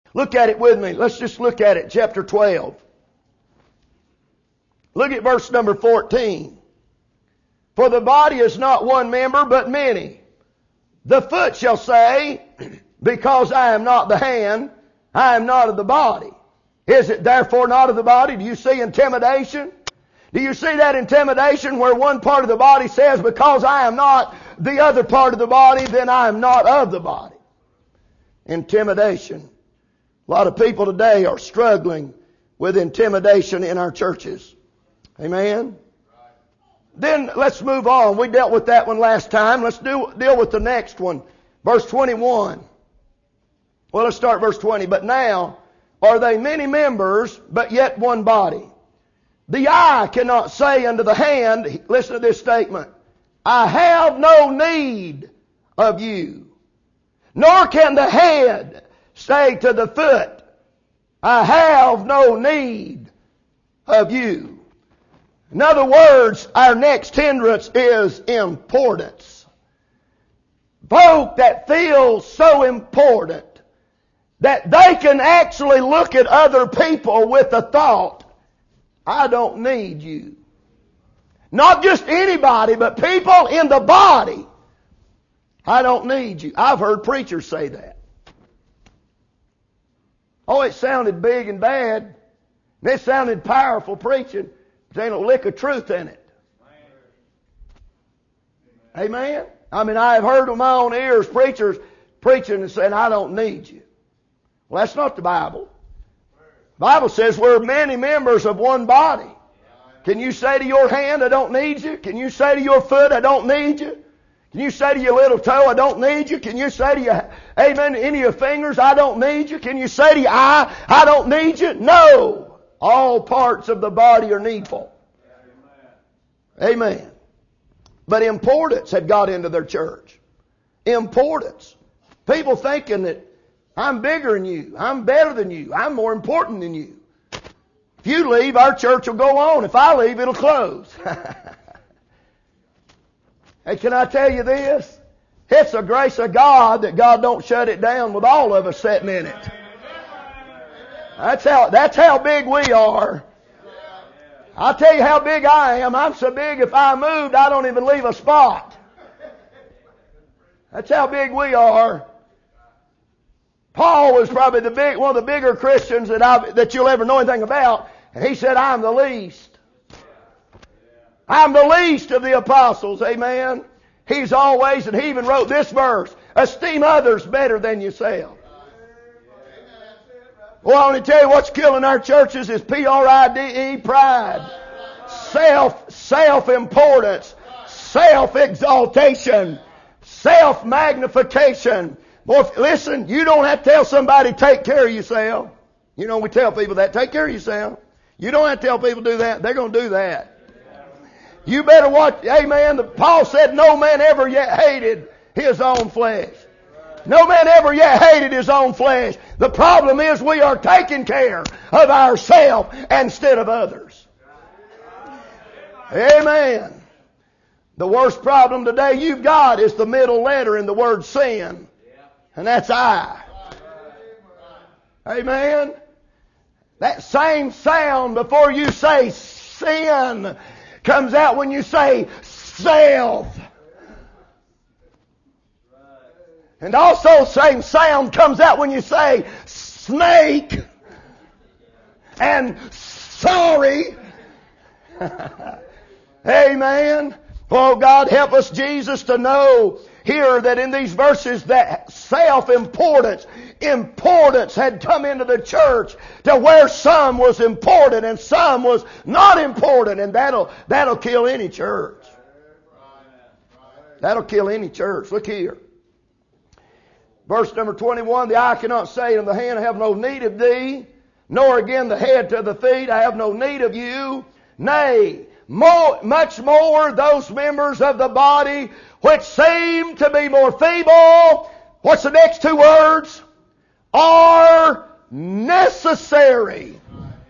Look at it with me. Let's just look at it. Chapter 12. Look at verse number 14. For the body is not one member, but many. The foot shall say, because I am not the hand, I am not of the body. Is it therefore not of the body? Do you see intimidation? Do you see that intimidation where one part of the body says, because I am not the other part of the body, then I am not of the body? Intimidation. A lot of people today are struggling with intimidation in our churches. Amen? Then let's move on. We dealt with that one last time. Let's deal with the next one. Verse 21. Well, let's start verse 20. But now are they many members, but yet one body. The eye cannot say unto the hand, listen to this statement, I have no need of you. Nor can the head say to the foot, I have no need of you. In other words, our next hindrance is importance. Folk that feel so important that they can actually look at other people with the thought, I don't need you. Not just anybody, but people in the body. I don't need you. I've heard preachers say that. Oh, it sounded big and bad. And it sounded powerful preaching. There ain't a lick of truth in it. Amen? I mean, I have heard with my own ears preachers preaching and saying, I don't need you. Well, that's not the Bible. The Bible says we're many members of one body. Can you say to your hand, I don't need you? Can you say to your foot, I don't need you? Can you say to your little toe, I don't need you? Can you say to your, amen, any of your fingers, I don't need you? Can you say to your eye, I don't need you? No. All parts of the body are needful. Amen. But importance had got into their church. Importance. People thinking that I'm bigger than you. I'm better than you. I'm more important than you. If you leave, our church will go on. If I leave, it'll close. Hey, can I tell you this? It's the grace of God that God don't shut it down with all of us sitting in it. That's how big we are. I'll tell you how big I am. I'm so big if I moved, I don't even leave a spot. That's how big we are. Paul was probably one of the bigger Christians that you'll ever know anything about. And he said, I'm the least. I'm the least of the apostles. Amen. He's always, and he even wrote this verse, esteem others better than yourself. Well, I want to tell you what's killing our churches is P-R-I-D-E, pride. Self-importance. Self-exaltation. Self-magnification. Boy, listen, you don't have to tell somebody, take care of yourself. You know, we tell people that, take care of yourself. You don't have to tell people to do that. They're going to do that. You better watch, amen. Paul said no man ever yet hated his own flesh. No man ever yet hated his own flesh. The problem is we are taking care of ourselves instead of others. Amen. The worst problem today you've got is the middle letter in the word sin. And that's I. Amen. That same sound before you say sin comes out when you say self. And also same sound comes out when you say snake and sorry. Amen. Oh God, help us, Jesus, to know here that in these verses that self-importance, importance had come into the church to where some was important and some was not important, and that'll kill any church. That'll kill any church. Look here. Verse number 21, the eye cannot say unto the hand, I have no need of thee, nor again the head to the feet, I have no need of you. Nay, much more those members of the body which seem to be more feeble, what's the next two words? Are necessary.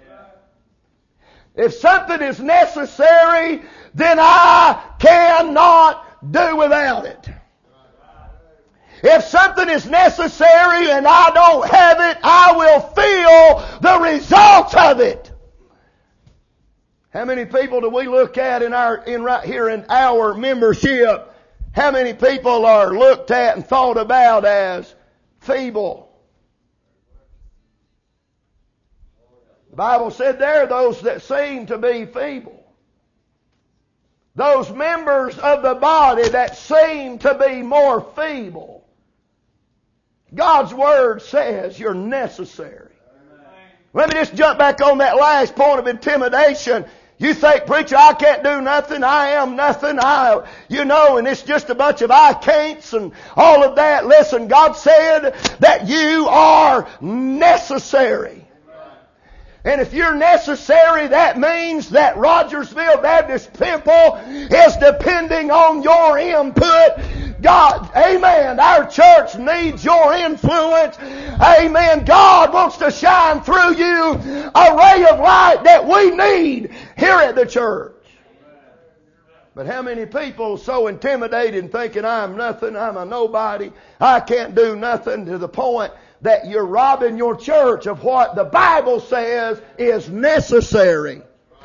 If something is necessary, then I cannot do without it. If something is necessary and I don't have it, I will feel the results of it. How many people do we look at right here in our membership? How many people are looked at and thought about as feeble? The Bible said there are those that seem to be feeble. Those members of the body that seem to be more feeble. God's Word says you're necessary. Let me just jump back on that last point of intimidation. You think, preacher, I can't do nothing, I am nothing, and it's just a bunch of I can'ts and all of that. Listen, God said that you are necessary. And if you're necessary, that means that Rogersville Baptist Temple is depending on your input. God, amen, our church needs your influence. Amen, God wants to shine through you a ray of light that we need here at the church. But how many people so intimidated and thinking, I'm nothing, I'm a nobody, I can't do nothing, to the point that you're robbing your church of what the Bible says is necessary.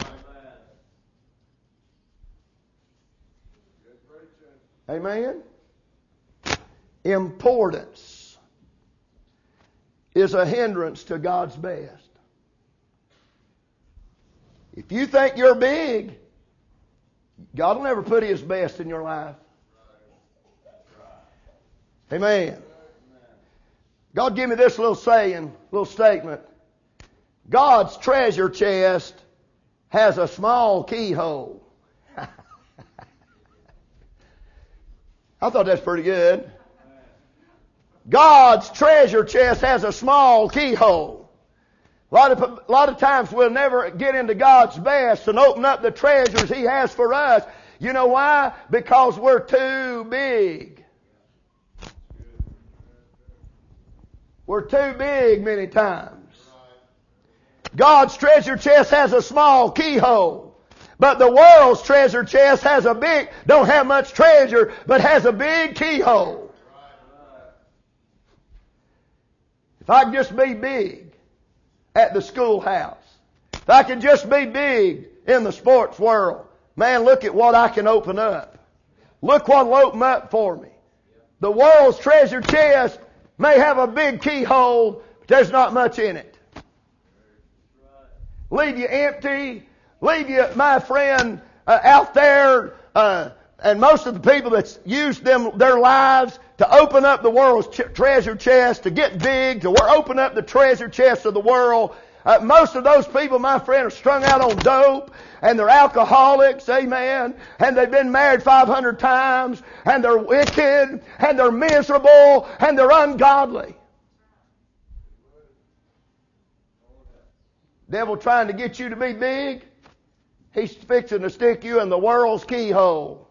Amen? Importance is a hindrance to God's best. If you think you're big, God will never put His best in your life. Amen. God gave me this little saying, little statement. God's treasure chest has a small keyhole. I thought that's pretty good. God's treasure chest has a small keyhole. A lot of times we'll never get into God's best and open up the treasures He has for us. You know why? Because we're too big. We're too big many times. God's treasure chest has a small keyhole. But the world's treasure chest don't have much treasure, but has a big keyhole. If I could just be big at the schoolhouse, if I could just be big in the sports world, man, look at what I can open up. Look what will open up for me. The world's treasure chest may have a big keyhole, but there's not much in it. Leave you empty. Leave you, my friend, out there. And most of the people that's used their lives to open up the world's treasure chest, to get big, to open up the treasure chest of the world. Most of those people, my friend, are strung out on dope, and they're alcoholics, amen, and they've been married 500 times, and they're wicked, and they're miserable, and they're ungodly. Devil trying to get you to be big, he's fixing to stick you in the world's keyhole.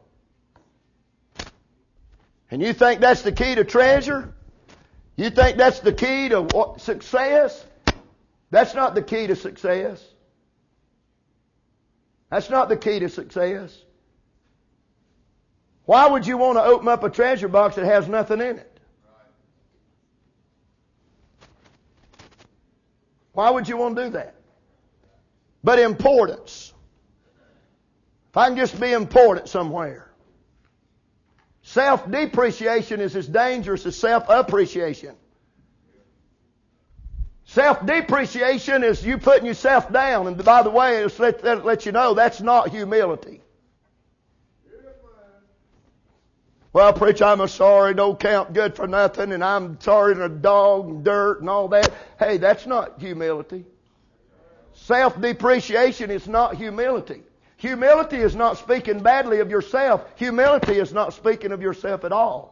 And you think that's the key to treasure? You think that's the key to success? That's not the key to success. That's not the key to success. Why would you want to open up a treasure box that has nothing in it? Why would you want to do that? But importance. If I can just be important somewhere. Self-depreciation is as dangerous as self-appreciation. Self-depreciation is you putting yourself down. And by the way, let you know, that's not humility. Well, preacher, I'm sorry, don't count good for nothing, and I'm sorry, and a dog and dirt and all that. Hey, that's not humility. Self-depreciation is not humility. Humility is not speaking badly of yourself. Humility is not speaking of yourself at all.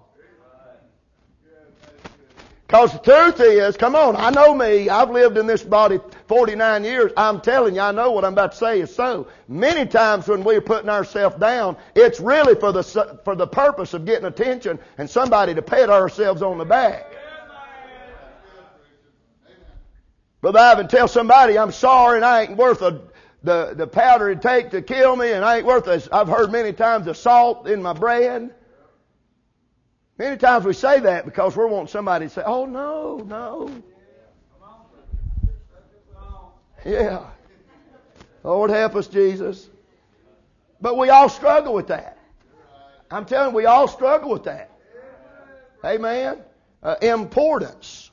Because the truth is, come on, I know me. I've lived in this body 49 years. I'm telling you, I know what I'm about to say is so. Many times when we're putting ourselves down, it's really for the purpose of getting attention and somebody to pat ourselves on the back. Brother Ivan, tell somebody I'm sorry and I ain't worth the powder it take to kill me, and I ain't worth I've heard many times the salt in my bread. Many times we say that because we're wanting somebody to say, oh, no. Yeah. Lord help us, Jesus. But we all struggle with that. I'm telling you, we all struggle with that. Amen. Importance.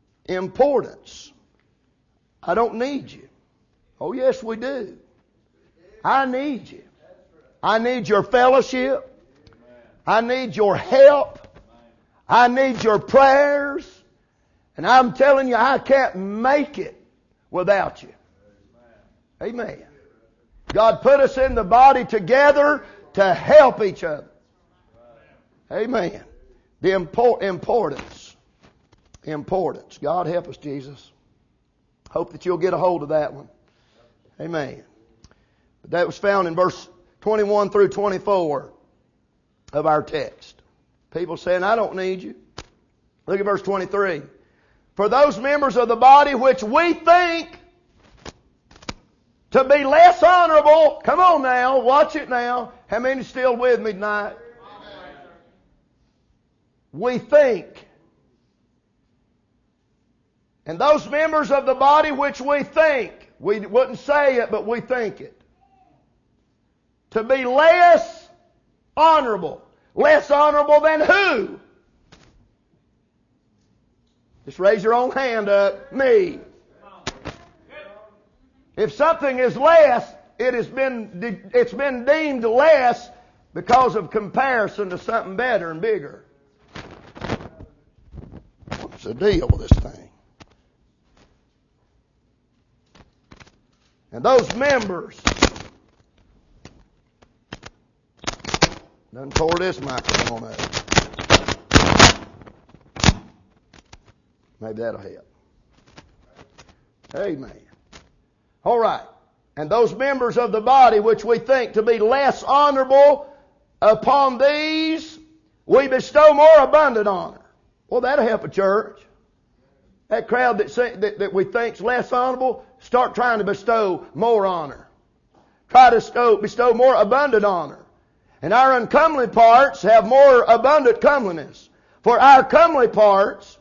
I don't need you. Oh, yes, we do. I need you. I need your fellowship. I need your help. I need your prayers. And I'm telling you, I can't make it without you. Amen. God put us in the body together to help each other. Amen. The importance. God help us, Jesus. Hope that you'll get a hold of that one. Amen. But that was found in verse 21 through 24 of our text. People saying, I don't need you. Look at verse 23. For those members of the body which we think to be less honorable. Come on now, watch it now. How many are still with me tonight? We think. And those members of the body which we think, we wouldn't say it, but we think it, to be less honorable. Less honorable than who? Just raise your own hand up. Me. If something is less, it's been deemed less because of comparison to something better and bigger. What's the deal with this thing? And those members, done tore this microphone up. Maybe that'll help. Amen. All right. And those members of the body which we think to be less honorable, upon these we bestow more abundant honor. Well, that'll help a church. That crowd that we think's less honorable, start trying to bestow more honor. Try to bestow more abundant honor. And our uncomely parts have more abundant comeliness. For our comely parts,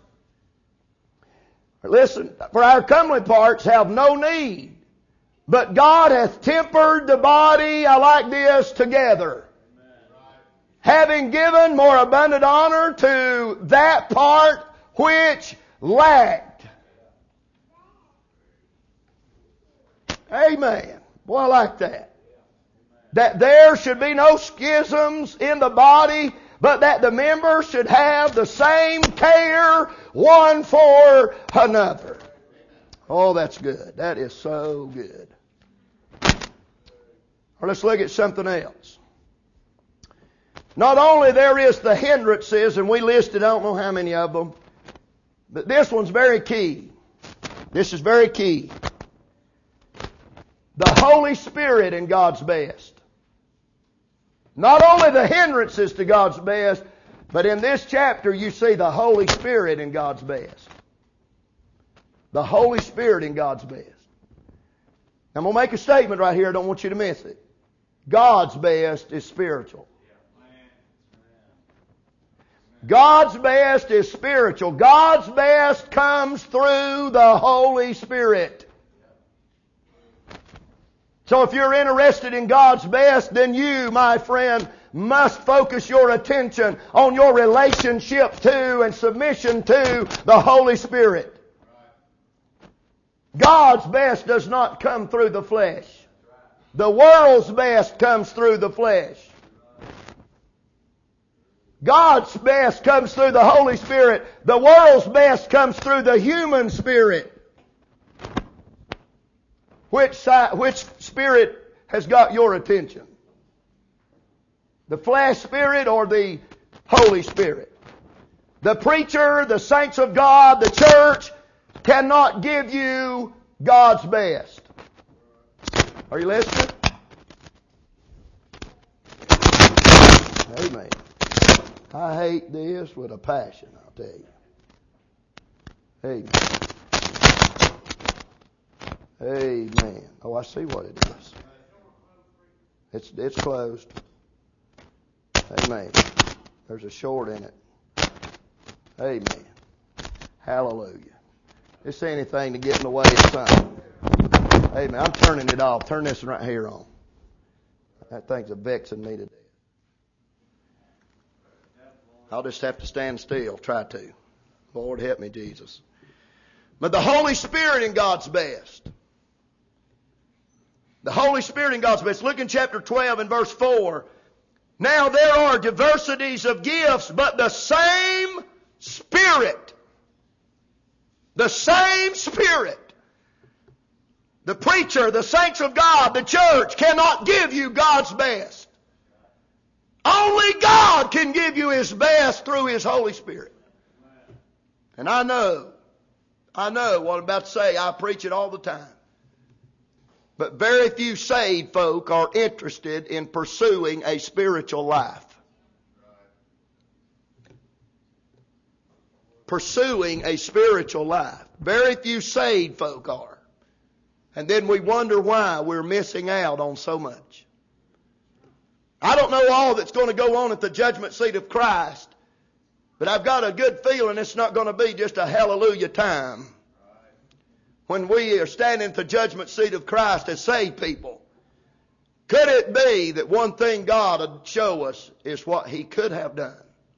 have no need. But God hath tempered the body, I like this, together. Having given more abundant honor to that part which lacked. Amen. Boy, I like that. That there should be no schisms in the body, but that the members should have the same care one for another. Oh, that's good. That is so good. Or let's look at something else. Not only there is the hindrances, and we listed I don't know how many of them, but this one's very key. This is very key. The Holy Spirit in God's best. Not only the hindrances to God's best, but in this chapter you see the Holy Spirit in God's best. The Holy Spirit in God's best. I'm going to make a statement right here. I don't want you to miss it. God's best is spiritual. God's best is spiritual. God's best comes through the Holy Spirit. So if you're interested in God's best, then you, my friend, must focus your attention on your relationship to and submission to the Holy Spirit. God's best does not come through the flesh. The world's best comes through the flesh. God's best comes through the Holy Spirit. The world's best comes through the human spirit. Which spirit has got your attention? The flesh spirit or the Holy Spirit? The preacher, the saints of God, the church cannot give you God's best. Are you listening? Amen. I hate this with a passion, I'll tell you. Amen. Amen. Oh, I see what it is. It's closed. Amen. There's a short in it. Amen. Hallelujah. This ain't anything to get in the way of something. Amen. I'm turning it off. Turn this right here on. That thing's a vexing me to death. I'll just have to stand still. Try to. Lord, help me, Jesus. But the Holy Spirit in God's best. The Holy Spirit in God's best. Look in chapter 12 and verse 4. Now there are diversities of gifts, but the same Spirit. The same Spirit. The preacher, the saints of God, the church cannot give you God's best. Only God can give you His best through His Holy Spirit. And I know what I'm about to say. I preach it all the time. But very few saved folk are interested in pursuing a spiritual life. Pursuing a spiritual life. Very few saved folk are. And then we wonder why we're missing out on so much. I don't know all that's going to go on at the judgment seat of Christ, but I've got a good feeling it's not going to be just a hallelujah time. When we are standing at the judgment seat of Christ as saved people, could it be that one thing God would show us is what He could have done?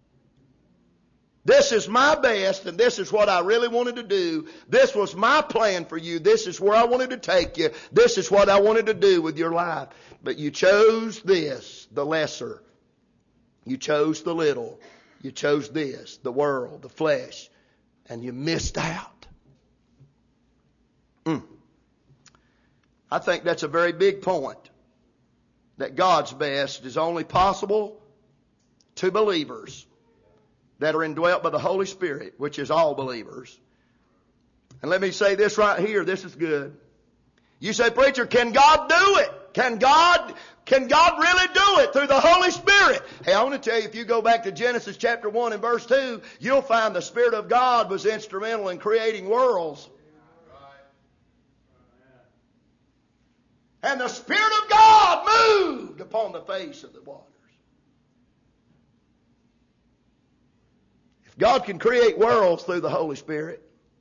This is my best, and this is what I really wanted to do. This was my plan for you. This is where I wanted to take you. This is what I wanted to do with your life. But you chose this, the lesser. You chose the little. You chose this, the world, the flesh. And you missed out. I think that's a very big point. That God's best is only possible to believers that are indwelt by the Holy Spirit, which is all believers. And let me say this right here. This is good. You say, preacher, can God do it? Can God really do it through the Holy Spirit? Hey, I want to tell you, if you go back to Genesis chapter 1 and verse 2, you'll find the Spirit of God was instrumental in creating worlds. And the Spirit of God moved upon the face of the waters. If God can create worlds through the Holy Spirit,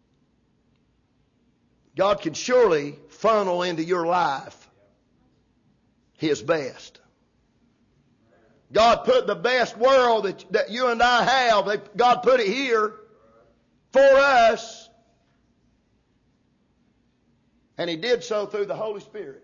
God can surely funnel into your life His best. God put the best world that you and I have, God put it here for us. And He did so through the Holy Spirit.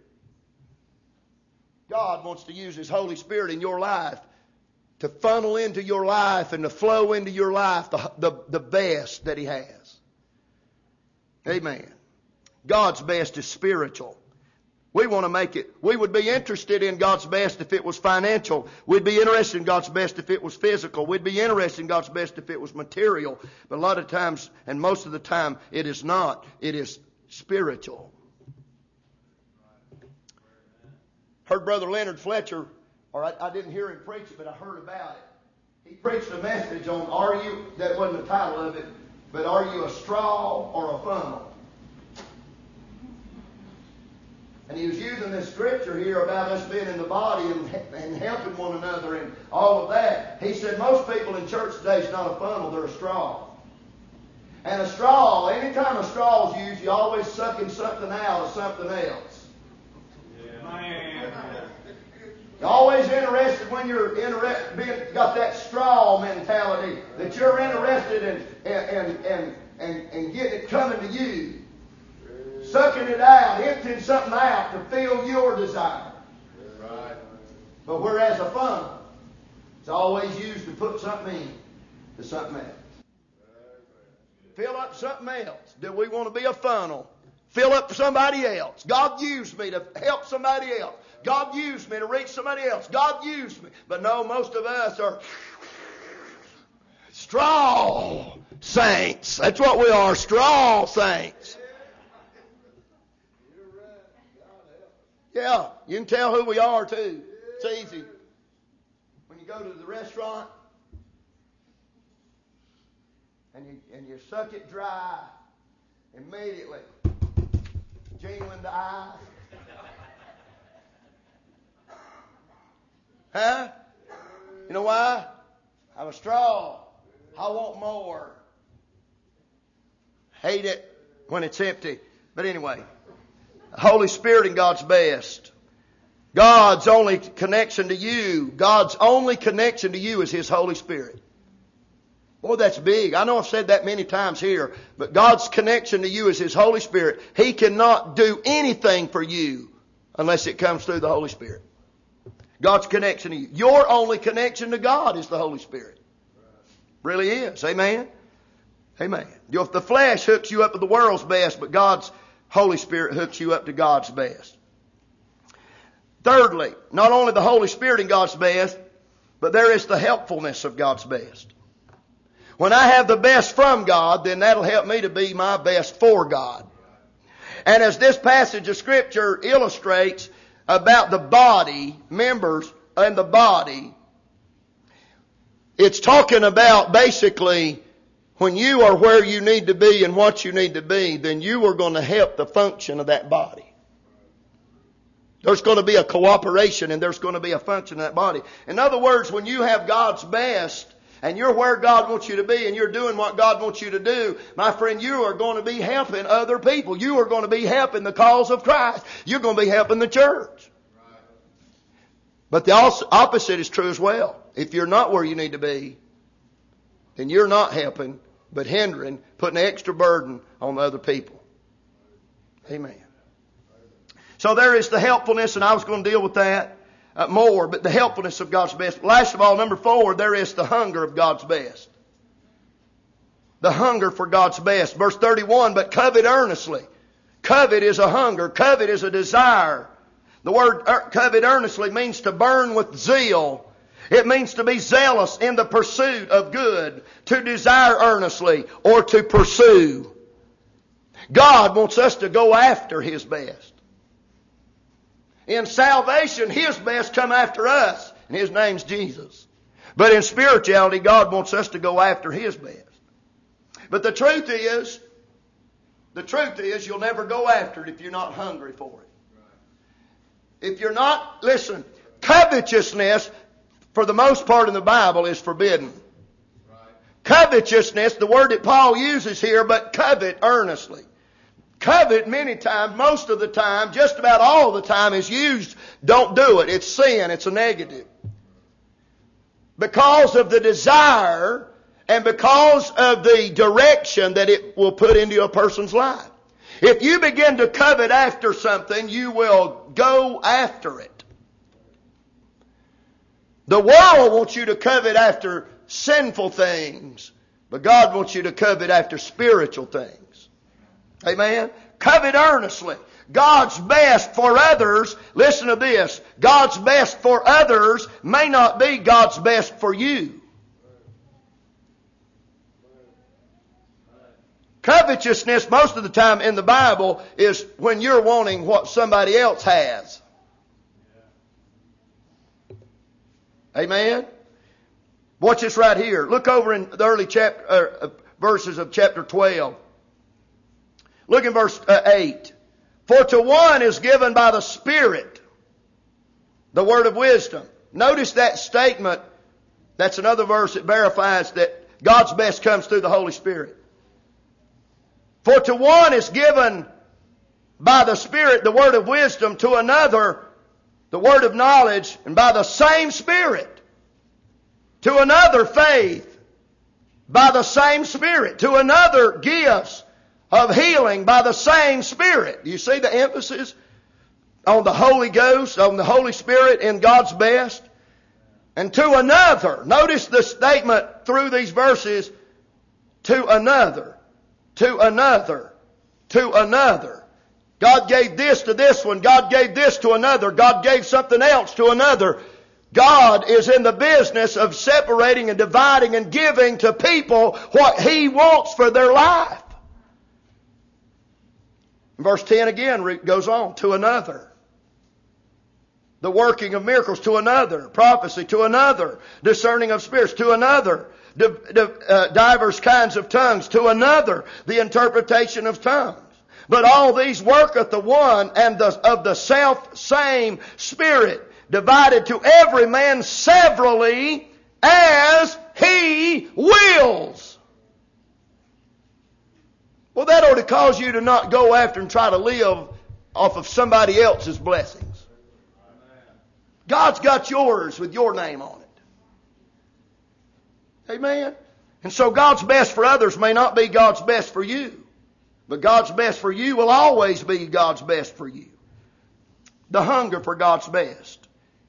God wants to use His Holy Spirit in your life to funnel into your life and to flow into your life the best that He has. Amen. God's best is spiritual. We want to make it. We would be interested in God's best if it was financial. We'd be interested in God's best if it was physical. We'd be interested in God's best if it was material. But a lot of times, and most of the time, it is not. It is spiritual. Heard Brother Leonard Fletcher, or I didn't hear him preach it, but I heard about it. He preached a message on that wasn't the title of it, but are you a straw or a funnel? And he was using this scripture here about us being in the body and helping one another and all of that. He said most people in church today is not a funnel, they're a straw. And a straw, anytime a straw is used, you're always sucking something out of something else. You're always interested when you're got that straw mentality that you're interested in getting it coming to you. Sucking it out, emptying something out to fill your desire. Right. But whereas a funnel, it's always used to put something in to something else. Fill up something else. Do we want to be a funnel? Fill up somebody else. God used me to help somebody else. God used me to reach somebody else. God used me. But no, most of us are straw saints. That's what we are, straw saints. Yeah, you can tell who we are too. It's easy. When you go to the restaurant and you suck it dry immediately, jingling the eye. Huh? You know why? I'm a straw. I want more. Hate it when it's empty. But anyway, the Holy Spirit and God's best. God's only connection to you is His Holy Spirit. Boy, that's big. I know I've said that many times here, but God's connection to you is His Holy Spirit. He cannot do anything for you unless it comes through the Holy Spirit. God's connection to you. Your only connection to God is the Holy Spirit. Really is. Amen? Amen. If the flesh hooks you up to the world's best, but God's Holy Spirit hooks you up to God's best. Thirdly, not only the Holy Spirit in God's best, but there is the helpfulness of God's best. When I have the best from God, then that'll help me to be my best for God. And as this passage of Scripture illustrates about the body, members and the body, it's talking about basically when you are where you need to be and what you need to be, then you are going to help the function of that body. There's going to be a cooperation and there's going to be a function in that body. In other words, when you have God's best and you're where God wants you to be and you're doing what God wants you to do, my friend, you are going to be helping other people. You are going to be helping the cause of Christ. You're going to be helping the church. But the opposite is true as well. If you're not where you need to be, then you're not helping, but hindering, putting an extra burden on other people. Amen. So there is the helpfulness, and I was going to deal with that more, but the helpfulness of God's best. Last of all, number 4, there is the hunger of God's best. The hunger for God's best. Verse 31, but covet earnestly. Covet is a hunger. Covet is a desire. The word covet earnestly means to burn with zeal. It means to be zealous in the pursuit of good, to desire earnestly, or to pursue. God wants us to go after His best. In salvation, His best come after us, and His name's Jesus. But in spirituality, God wants us to go after His best. But the truth is you'll never go after it if you're not hungry for it. If you're not, listen, covetousness, for the most part in the Bible, is forbidden. Covetousness, the word that Paul uses here, but covet earnestly. Covet many times, most of the time, just about all the time is used. Don't do it. It's sin. It's a negative. Because of the desire and because of the direction that it will put into a person's life. If you begin to covet after something, you will go after it. The world wants you to covet after sinful things, but God wants you to covet after spiritual things. Amen? Covet earnestly. God's best for others, listen to this, God's best for others may not be God's best for you. Covetousness, most of the time in the Bible, is when you're wanting what somebody else has. Amen? Watch this right here. Look over in the early verses of chapter 12. Look in verse 8. For to one is given by the Spirit the word of wisdom. Notice that statement. That's another verse that verifies that God's best comes through the Holy Spirit. For to one is given by the Spirit the word of wisdom, to another the word of knowledge, and by the same Spirit. To another faith, by the same Spirit. To another gifts of healing, by the same Spirit. Do you see the emphasis on the Holy Ghost, on the Holy Spirit in God's best? And to another, notice the statement through these verses, to another. To another. To another. God gave this to this one. God gave this to another. God gave something else to another. God is in the business of separating and dividing and giving to people what He wants for their life. Verse 10 again goes on. To another. The working of miracles to another. Prophecy to another. Discerning of spirits to another. Divers kinds of tongues to another, the interpretation of tongues. But all these worketh the one and of the self same Spirit, divided to every man severally as He wills. Well, that ought to cause you to not go after and try to live off of somebody else's blessings. God's got yours with your name on it. Amen. And so God's best for others may not be God's best for you. But God's best for you will always be God's best for you. The hunger for God's best.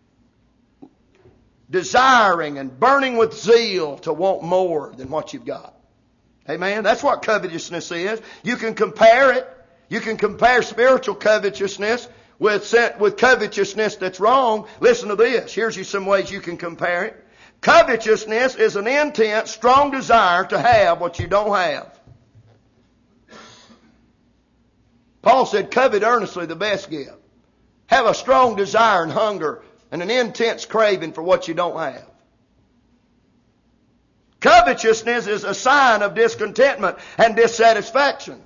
Desiring and burning with zeal to want more than what you've got. Amen. That's what covetousness is. You can compare it. You can compare spiritual covetousness with covetousness that's wrong. Listen to this. Here's you some ways you can compare it. Covetousness is an intense, strong desire to have what you don't have. Paul said, covet earnestly the best gift. Have a strong desire and hunger and an intense craving for what you don't have. Covetousness is a sign of discontentment and dissatisfaction.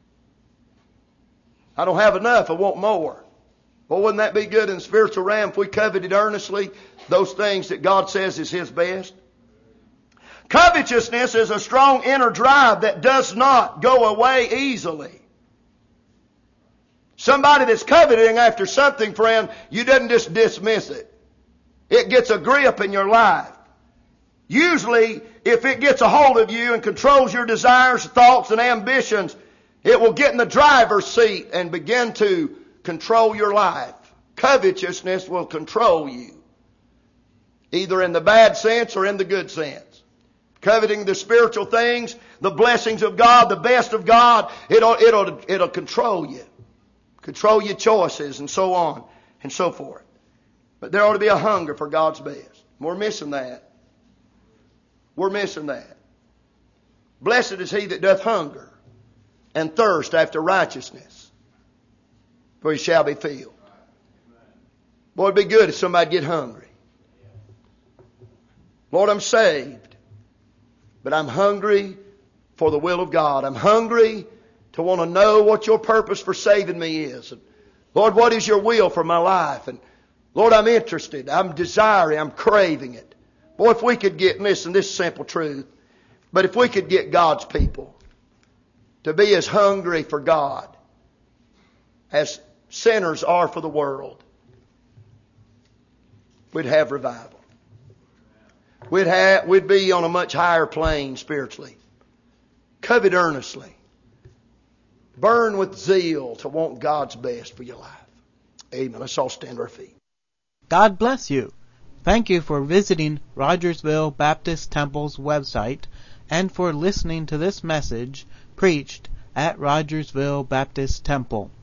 I don't have enough, I want more. Well, wouldn't that be good in the spiritual realm if we coveted earnestly those things that God says is His best? Covetousness is a strong inner drive that does not go away easily. Somebody that's coveting after something, friend, you didn't just dismiss it. It gets a grip in your life. Usually, if it gets a hold of you and controls your desires, thoughts, and ambitions, it will get in the driver's seat and begin to control your life. Covetousness will control you, either in the bad sense or in the good sense. Coveting the spiritual things, the blessings of God, the best of God, it'll control you. Control your choices and so on and so forth. But there ought to be a hunger for God's best. We're missing that. We're missing that. Blessed is he that doth hunger and thirst after righteousness, for he shall be filled. Boy, it'd be good if somebody'd get hungry. Lord, I'm saved, but I'm hungry for the will of God. I'm hungry to want to know what your purpose for saving me is. And Lord, what is your will for my life? And Lord, I'm interested. I'm desiring. I'm craving it. Boy, if we could get, listen, this is simple truth, but if we could get God's people to be as hungry for God as sinners are for the world, we'd have revival. We'd be on a much higher plane spiritually. Covet earnestly. Burn with zeal to want God's best for your life. Amen. Let's all stand to our feet. God bless you. Thank you for visiting Rogersville Baptist Temple's website and for listening to this message preached at Rogersville Baptist Temple.